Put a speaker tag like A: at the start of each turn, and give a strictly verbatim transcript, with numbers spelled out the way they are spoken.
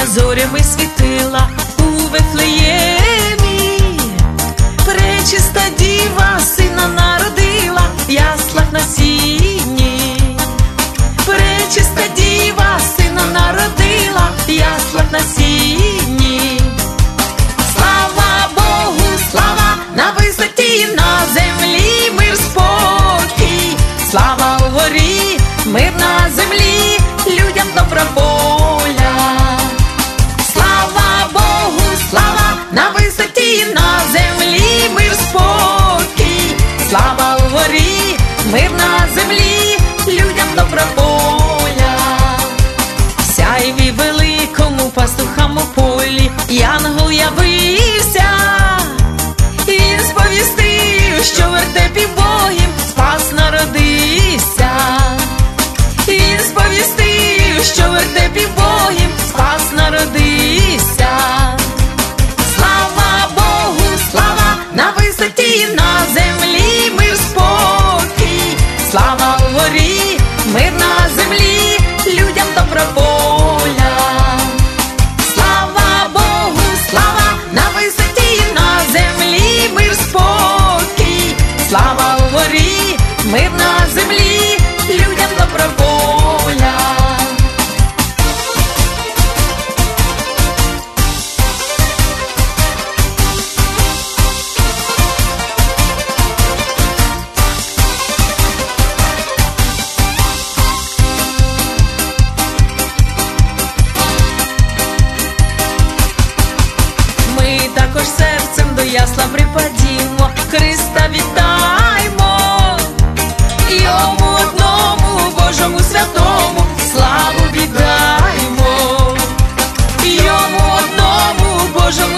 A: зорями світила у Вифлеємі. Пречиста діва сина народила в яслах на сіні. Пречиста діва сина народила в яслах на сіні. Слава Богу, слава на висоті, на землі мир, спокій. Слава вгорі, мир на землі, людям добра воля. Слава Богу, слава на висоті, на землі мир, спокій. Слава вгорі, мир на землі, людям добра воля. В сяйві великому пастухам у полі янгол явився. Він сповістив, що в вертепі Богів Спас народився. Він сповістив, що в вертепі Богів Спас народився. Слава Богу, слава на висоті, на землі мир, спокій. Слава вгорі, мир на землі, людям добра воля. Слава Богу, слава на висоті, на землі мир, спокій. Слава вгорі, мир на землі, людям добра воля. Ми також серцем до ясла припадімо, Христа вітаймо, Йому одному, Божому святому, славу віддаймо. Йому одному, Божому